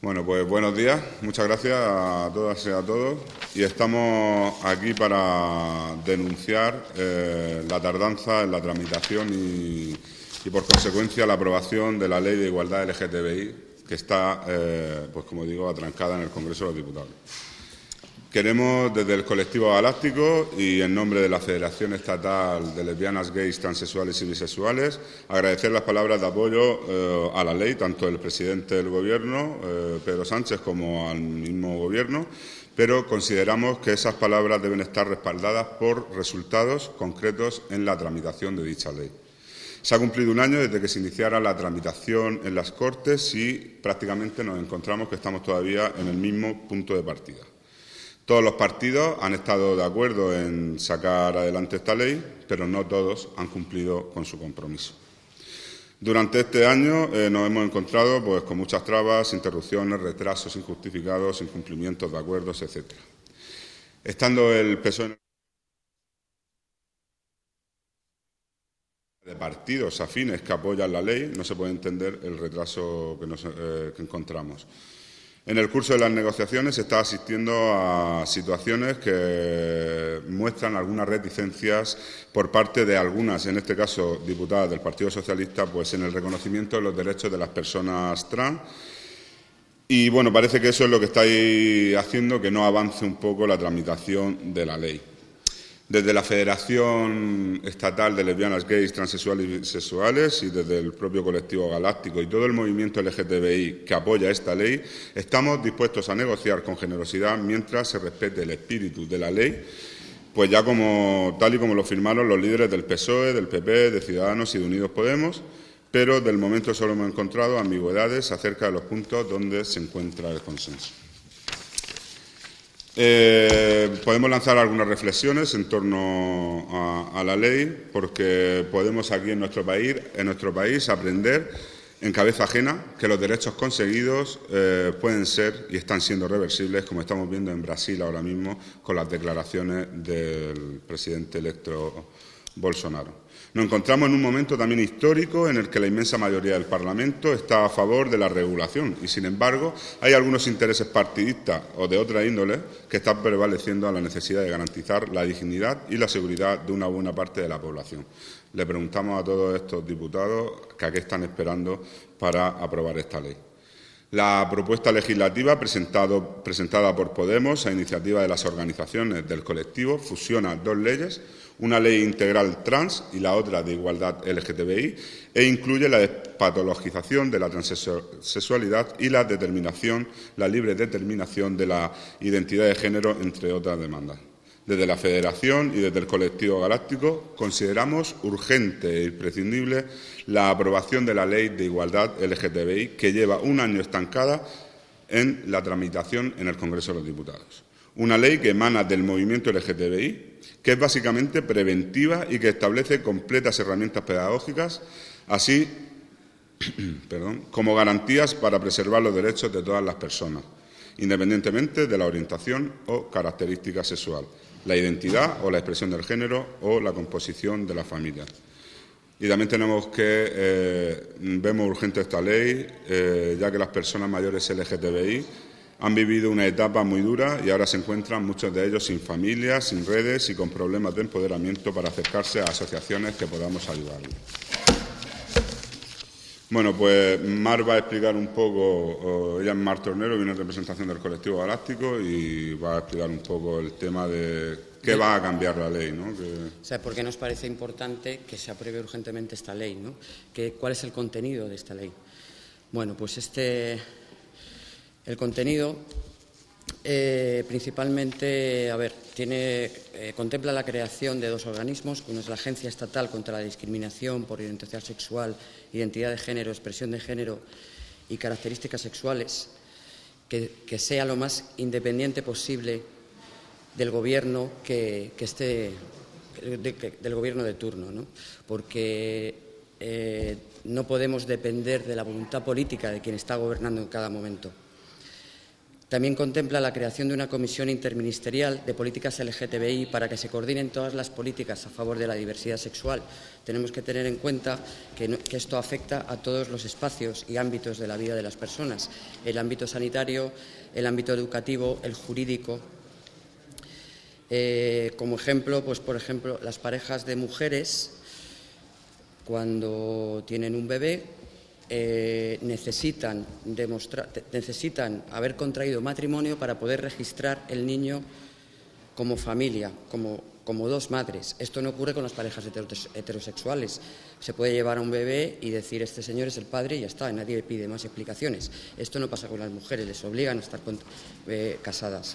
Bueno, pues buenos días, muchas gracias a todas y a todos. Y estamos aquí para denunciar la tardanza en la tramitación y por consecuencia la aprobación de la Ley de Igualdad LGTBI, que está, pues como digo, atrancada en el Congreso de los Diputados. Queremos, desde el colectivo Galáctico y en nombre de la Federación Estatal de Lesbianas, Gays, Transexuales y Bisexuales, agradecer las palabras de apoyo a la ley, tanto del presidente del Gobierno, Pedro Sánchez, como al mismo Gobierno, pero consideramos que esas palabras deben estar respaldadas por resultados concretos en la tramitación de dicha ley. Se ha cumplido un año desde que se iniciara la tramitación en las Cortes y prácticamente nos encontramos que estamos todavía en el mismo punto de partida. Todos los partidos han estado de acuerdo en sacar adelante esta ley, pero no todos han cumplido con su compromiso. Durante este año nos hemos encontrado pues, con muchas trabas, interrupciones, retrasos injustificados, incumplimientos de acuerdos, etc. Estando el PSOE de partidos afines que apoyan la ley, no se puede entender el retraso que encontramos. En el curso de las negociaciones se está asistiendo a situaciones que muestran algunas reticencias por parte de algunas, en este caso diputadas del Partido Socialista, pues en el reconocimiento de los derechos de las personas trans. Y bueno, parece que eso es lo que está ahí haciendo que no avance un poco la tramitación de la ley. Desde la Federación Estatal de Lesbianas, Gays, Transexuales y Bisexuales y desde el propio colectivo Galáctico y todo el movimiento LGTBI que apoya esta ley, estamos dispuestos a negociar con generosidad mientras se respete el espíritu de la ley, pues ya tal y como lo firmaron los líderes del PSOE, del PP, de Ciudadanos y de Unidos Podemos, pero del momento solo hemos encontrado ambigüedades acerca de los puntos donde se encuentra el consenso. Podemos lanzar algunas reflexiones en torno a la ley, porque podemos aquí en nuestro país aprender en cabeza ajena que los derechos conseguidos pueden ser y están siendo reversibles, como estamos viendo en Brasil ahora mismo con las declaraciones del presidente electo Bolsonaro. Nos encontramos en un momento también histórico en el que la inmensa mayoría del Parlamento está a favor de la regulación y, sin embargo, hay algunos intereses partidistas o de otra índole que están prevaleciendo a la necesidad de garantizar la dignidad y la seguridad de una buena parte de la población. Le preguntamos a todos estos diputados que a qué están esperando para aprobar esta ley. La propuesta legislativa presentada por Podemos a iniciativa de las organizaciones del colectivo fusiona dos leyes, una ley integral trans y la otra de igualdad LGTBI, e incluye la despatologización de la transexualidad y la libre determinación de la identidad de género, entre otras demandas. Desde la Federación y desde el colectivo Galáctico consideramos urgente e imprescindible la aprobación de la Ley de Igualdad LGTBI, que lleva un año estancada en la tramitación en el Congreso de los Diputados. Una ley que emana del movimiento LGTBI, que es básicamente preventiva y que establece completas herramientas pedagógicas, así como garantías para preservar los derechos de todas las personas, independientemente de la orientación o característica sexual, la identidad o la expresión del género o la composición de la familia. Y también vemos urgente esta ley, ya que las personas mayores LGTBI han vivido una etapa muy dura y ahora se encuentran muchos de ellos sin familia, sin redes y con problemas de empoderamiento para acercarse a asociaciones que podamos ayudarles. Bueno, pues Mar va a explicar un poco, ella es Mar Tornero, viene en representación del colectivo Galáctico y va a explicar un poco el tema de qué va a cambiar la ley, ¿no? ¿Sabe por qué nos parece importante que se apruebe urgentemente esta ley, ¿no? ¿Cuál es el contenido de esta ley? Bueno, pues el contenido principalmente, contempla la creación de dos organismos. Uno es la Agencia Estatal contra la Discriminación por Orientación Sexual, Identidad de Género, Expresión de Género y Características Sexuales, que sea lo más independiente posible del gobierno del gobierno de turno, ¿no? Porque no podemos depender de la voluntad política de quien está gobernando en cada momento. También contempla la creación de una comisión interministerial de políticas LGTBI para que se coordinen todas las políticas a favor de la diversidad sexual. Tenemos que tener en cuenta que esto afecta a todos los espacios y ámbitos de la vida de las personas: el ámbito sanitario, el ámbito educativo, el jurídico. Como ejemplo, pues por ejemplo, las parejas de mujeres, cuando tienen un bebé, necesitan haber contraído matrimonio para poder registrar el niño como familia, como dos madres. Esto no ocurre con las parejas heterosexuales. Se puede llevar a un bebé y decir: este señor es el padre, y ya está, nadie le pide más explicaciones. Esto no pasa con las mujeres, les obligan a estar casadas.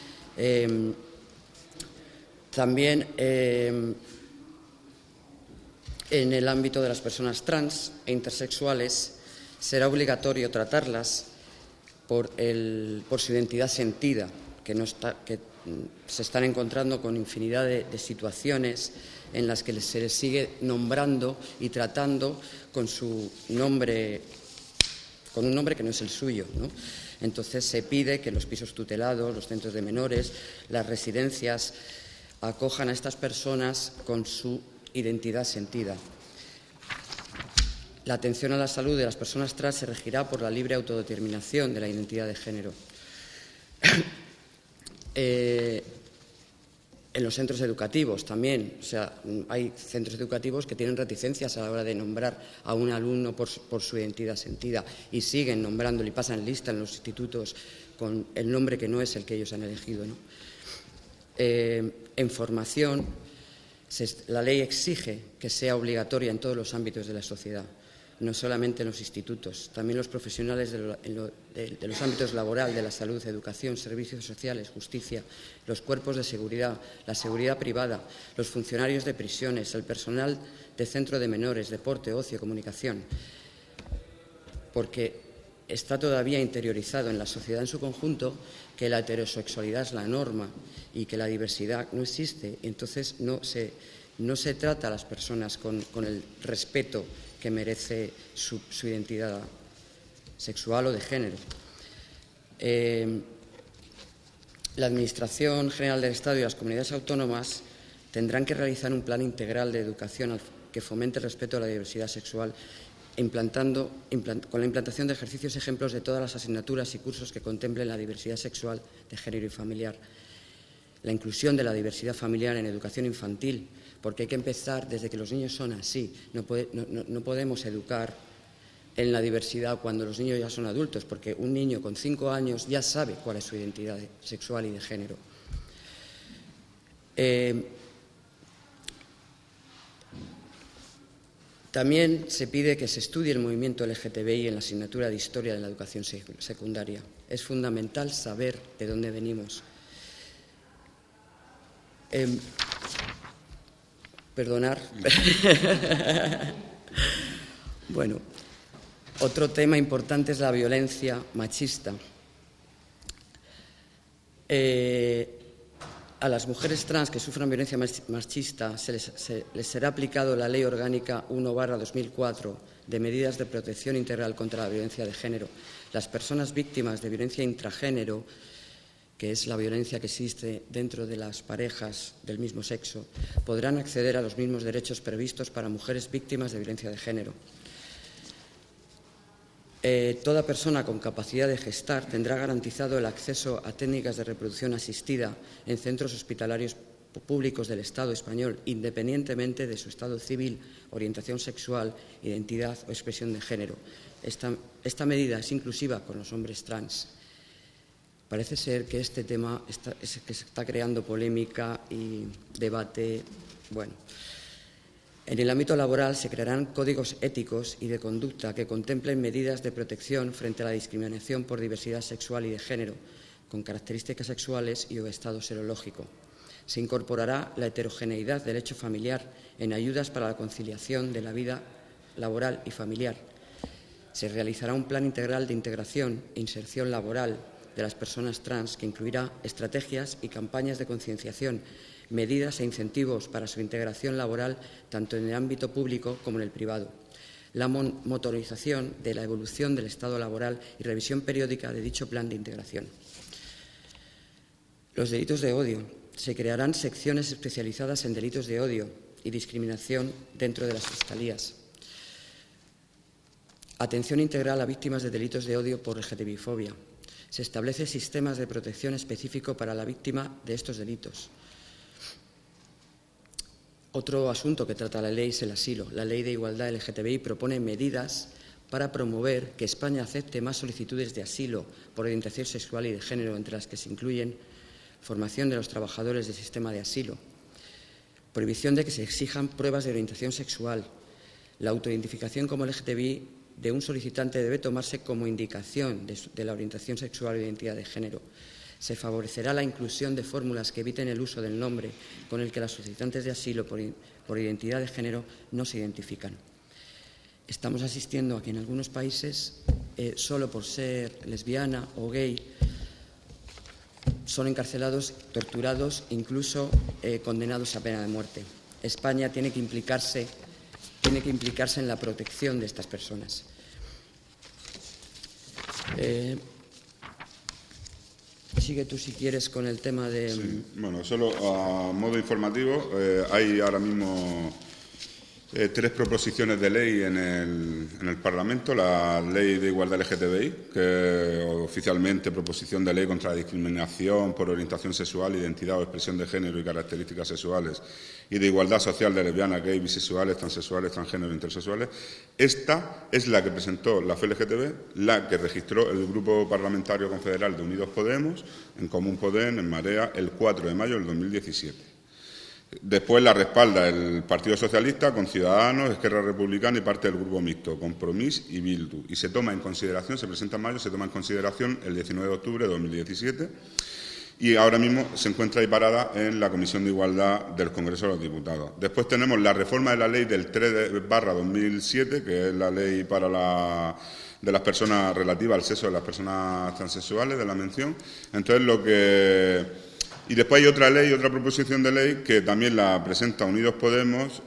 También en el ámbito de las personas trans e intersexuales será obligatorio tratarlas por su identidad sentida, que se están encontrando con infinidad de situaciones en las que se les sigue nombrando y tratando con un nombre que no es el suyo, ¿no? Entonces se pide que los pisos tutelados, los centros de menores, las residencias acojan a estas personas con su identidad sentida. La atención a la salud de las personas trans se regirá por la libre autodeterminación de la identidad de género. En los centros educativos también, o sea, hay centros educativos que tienen reticencias a la hora de nombrar a un alumno por su identidad sentida, y siguen nombrándolo y pasan lista en los institutos con el nombre que no es el que ellos han elegido, ¿no? En formación, la ley exige que sea obligatoria en todos los ámbitos de la sociedad, no solamente en los institutos. También los profesionales de los ámbitos laboral, de la salud, educación, servicios sociales, justicia, los cuerpos de seguridad, la seguridad privada, los funcionarios de prisiones, el personal de centro de menores, deporte, ocio, comunicación, porque está todavía interiorizado en la sociedad en su conjunto que la heterosexualidad es la norma y que la diversidad no existe. Entonces no se trata a las personas con el respeto que merece su identidad sexual o de género. La Administración General del Estado y las comunidades autónomas tendrán que realizar un plan integral de educación que fomente el respeto a la diversidad sexual, con la implantación de ejercicios y ejemplos de todas las asignaturas y cursos que contemplen la diversidad sexual, de género y familiar. La inclusión de la diversidad familiar en educación infantil, porque hay que empezar desde que los niños son así. No podemos educar en la diversidad cuando los niños ya son adultos, porque un niño con 5 años ya sabe cuál es su identidad sexual y de género. También se pide que se estudie el movimiento LGTBI en la asignatura de Historia de la educación secundaria. Es fundamental saber de dónde venimos. Perdonar. Bueno, otro tema importante es la violencia machista. A las mujeres trans que sufran violencia machista se les será aplicado la Ley Orgánica 1/2004 de medidas de protección integral contra la violencia de género. Las personas víctimas de violencia intragénero, que es la violencia que existe dentro de las parejas del mismo sexo, podrán acceder a los mismos derechos previstos para mujeres víctimas de violencia de género. Toda persona con capacidad de gestar tendrá garantizado el acceso a técnicas de reproducción asistida en centros hospitalarios públicos del Estado español, independientemente de su estado civil, orientación sexual, identidad o expresión de género. Esta medida es inclusiva con los hombres trans. Parece ser que este tema que se está creando polémica y debate. Bueno, en el ámbito laboral se crearán códigos éticos y de conducta que contemplen medidas de protección frente a la discriminación por diversidad sexual y de género, con características sexuales y o estado serológico. Se incorporará la heterogeneidad del hecho familiar en ayudas para la conciliación de la vida laboral y familiar. Se realizará un plan integral de integración e inserción laboral de las personas trans que incluirá estrategias y campañas de concienciación, medidas e incentivos para su integración laboral tanto en el ámbito público como en el privado. la monitorización de la evolución del estado laboral y revisión periódica de dicho plan de integración. Los delitos de odio. Se crearán secciones especializadas en delitos de odio y discriminación dentro de las fiscalías. Atención integral a víctimas de delitos de odio por LGTBI-fobia. Se establece sistemas de protección específico para la víctima de estos delitos. Otro asunto que trata la ley es el asilo. La Ley de Igualdad LGTBI propone medidas para promover que España acepte más solicitudes de asilo por orientación sexual y de género, entre las que se incluyen formación de los trabajadores del sistema de asilo, prohibición de que se exijan pruebas de orientación sexual. La autoidentificación como LGTBI de un solicitante debe tomarse como indicación de la orientación sexual o identidad de género. Se favorecerá la inclusión de fórmulas que eviten el uso del nombre con el que las solicitantes de asilo por identidad de género no se identifican. Estamos asistiendo a que en algunos países, solo por ser lesbiana o gay, son encarcelados, torturados, incluso condenados a pena de muerte. España tiene que implicarse en la protección de estas personas. Sigue tú, si quieres, con el tema de... Sí, bueno, solo a modo informativo, hay ahora mismo 3 proposiciones de ley en el Parlamento. La Ley de Igualdad LGTBI, que oficialmente proposición de ley contra la discriminación por orientación sexual, identidad o expresión de género y características sexuales, y de igualdad social de lesbianas, gays, bisexuales, transexuales, transgénero e intersexuales. Esta es la que presentó la FLGTB, la que registró el Grupo Parlamentario Confederal de Unidos Podemos, en Común Podem, en Marea, el 4 de mayo del 2017. Después la respalda el Partido Socialista con Ciudadanos, Esquerra Republicana y parte del Grupo Mixto, Compromís y Bildu. Y se toma en consideración, se presenta en mayo, se toma en consideración el 19 de octubre de 2017 y ahora mismo se encuentra ahí parada en la Comisión de Igualdad del Congreso de los Diputados. Después tenemos la reforma de la ley del 3/2007, que es la ley de las personas relativa al sexo de las personas transexuales, de la mención. Entonces, y después hay otra ley, otra proposición de ley que también la presenta Unidos Podemos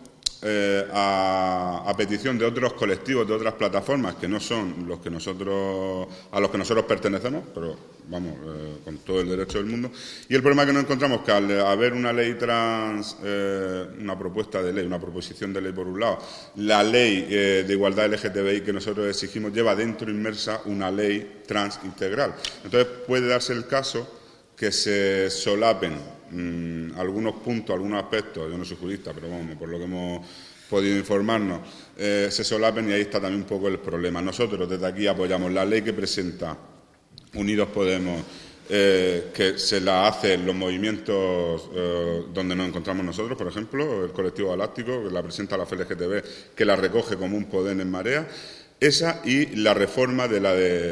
a petición de otros colectivos, de otras plataformas que no son a los que nosotros pertenecemos, pero vamos, con todo el derecho del mundo. Y el problema que nos encontramos es que al haber una ley trans, una propuesta de ley, una proposición de ley por un lado, la ley de igualdad LGTBI que nosotros exigimos lleva dentro inmersa una ley trans integral. Entonces puede darse el caso que se solapen algunos puntos, algunos aspectos, yo no soy jurista, pero vamos, por lo que hemos podido informarnos, se solapen y ahí está también un poco el problema. Nosotros desde aquí apoyamos la ley que presenta Unidos Podemos, que se la hacen los movimientos donde nos encontramos nosotros, por ejemplo, el colectivo galáctico, que la presenta la FLGTB, que la recoge como un Podem en Marea, esa y la reforma de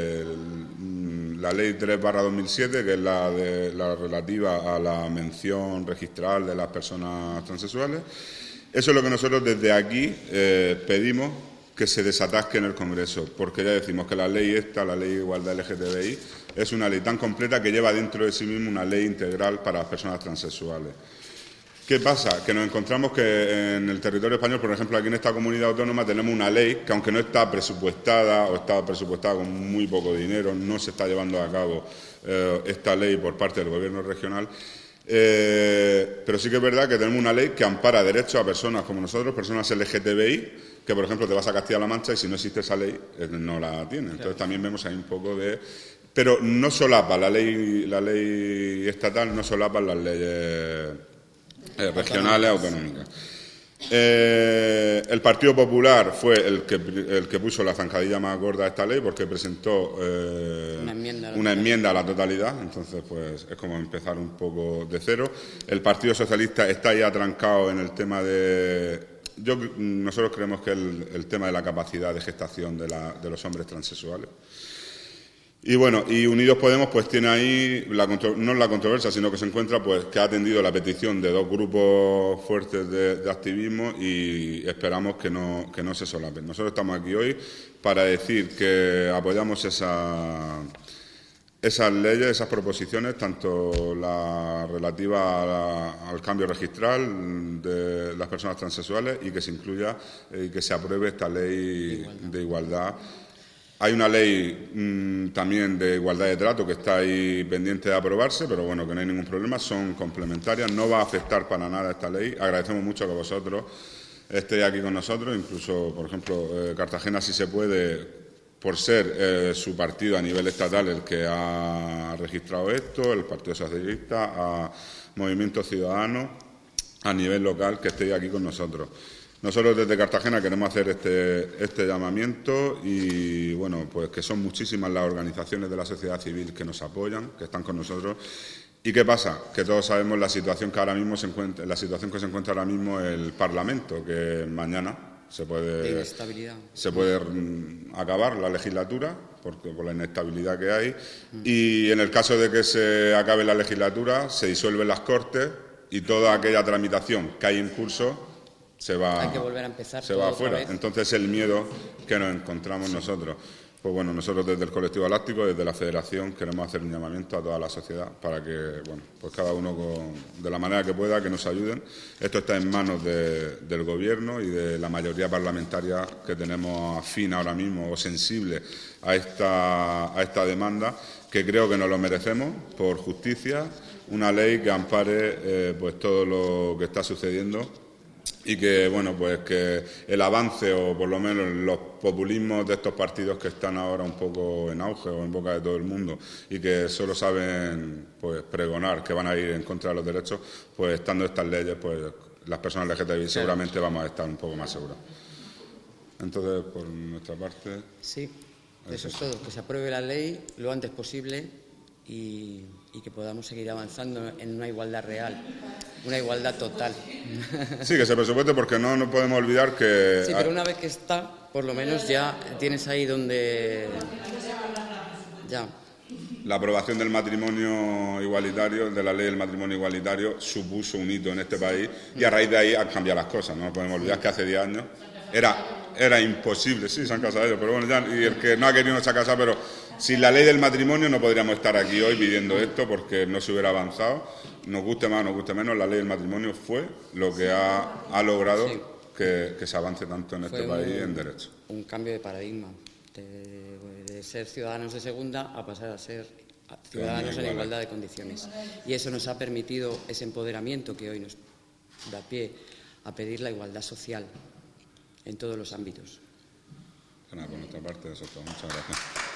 la Ley 3/2007, que es la relativa a la mención registral de las personas transexuales. Eso es lo que nosotros desde aquí pedimos que se desatasque en el Congreso, porque ya decimos que la ley la Ley de Igualdad LGTBI, es una ley tan completa que lleva dentro de sí misma una ley integral para las personas transexuales. ¿Qué pasa? Que nos encontramos que en el territorio español, por ejemplo, aquí en esta comunidad autónoma tenemos una ley que, aunque no está presupuestada o está presupuestada con muy poco dinero, no se está llevando a cabo esta ley por parte del Gobierno regional. Pero sí que es verdad que tenemos una ley que ampara derechos a personas como nosotros, personas LGTBI, que, por ejemplo, te vas a Castilla-La Mancha y si no existe esa ley, no la tiene. Entonces también vemos ahí un poco de... Pero no solapa la ley estatal, no solapa las leyes regionales, autonómicas. El Partido Popular fue el que puso la zancadilla más gorda a esta ley, porque presentó una enmienda a la totalidad. Entonces, pues es como empezar un poco de cero. El Partido Socialista está ya atrancado en el tema nosotros creemos que el tema de la capacidad de gestación de los hombres transexuales. Y bueno, y Unidos Podemos pues tiene ahí, no la controversia, sino que se encuentra pues que ha atendido la petición de 2 grupos fuertes de activismo y esperamos que no se solapen. Nosotros estamos aquí hoy para decir que apoyamos esas leyes, esas proposiciones, tanto la relativa al cambio registral de las personas transexuales y que se incluya y que se apruebe esta ley de igualdad. Hay una ley también de igualdad de trato que está ahí pendiente de aprobarse, pero bueno, que no hay ningún problema, son complementarias, no va a afectar para nada esta ley. Agradecemos mucho que vosotros estéis aquí con nosotros, incluso, por ejemplo, Cartagena, si se puede, por ser su partido a nivel estatal el que ha registrado esto, el Partido Socialista, a Movimiento Ciudadano, a nivel local, que estéis aquí con nosotros. Nosotros desde Cartagena queremos hacer este llamamiento y, bueno, pues que son muchísimas las organizaciones de la sociedad civil que nos apoyan, que están con nosotros. ¿Y qué pasa? Que todos sabemos la situación que ahora mismo se encuentra ahora mismo el Parlamento, que mañana se puede acabar la legislatura por la inestabilidad que hay, y en el caso de que se acabe la legislatura se disuelven las Cortes y toda aquella tramitación que hay en curso se va, hay que volver a empezar, se va afuera. Entonces el miedo que nos encontramos nosotros. Pues bueno, nosotros desde el Colectivo Galáctico, desde la Federación, queremos hacer un llamamiento a toda la sociedad para que, bueno, pues cada uno de la manera que pueda, que nos ayuden. Esto está en manos del Gobierno y de la mayoría parlamentaria que tenemos afín ahora mismo o sensible a esta demanda, que creo que nos lo merecemos por justicia, una ley que ampare pues todo lo que está sucediendo. Y que, bueno, pues que el avance o por lo menos los populismos de estos partidos que están ahora un poco en auge o en boca de todo el mundo y que solo saben pues pregonar que van a ir en contra de los derechos, pues estando estas leyes, pues las personas LGTBI seguramente vamos a estar un poco más seguras. Entonces, por nuestra parte... Sí, eso es todo, que se apruebe la ley lo antes posible y que podamos seguir avanzando en una igualdad real, una igualdad total. Sí, que se presupueste, porque no podemos olvidar que... Sí, pero una vez que está, por lo menos ya tienes ahí donde... Ya. La aprobación del matrimonio igualitario, de la ley del matrimonio igualitario, supuso un hito en este país y a raíz de ahí han cambiado las cosas. No podemos olvidar que hace 10 años era imposible. Sí, se han casado ellos, pero bueno, ya, y el que no ha querido no se ha casado, pero sin la ley del matrimonio no podríamos estar aquí hoy pidiendo esto porque no se hubiera avanzado. Nos guste más o nos guste menos, la ley del matrimonio fue lo que ha logrado que se avance tanto en este país en derecho. Un cambio de paradigma, de ser ciudadanos de segunda a pasar a ser ciudadanos en igualdad de condiciones. Y eso nos ha permitido ese empoderamiento que hoy nos da pie a pedir la igualdad social en todos los ámbitos. Bueno, por nuestra parte, eso es todo. Muchas gracias.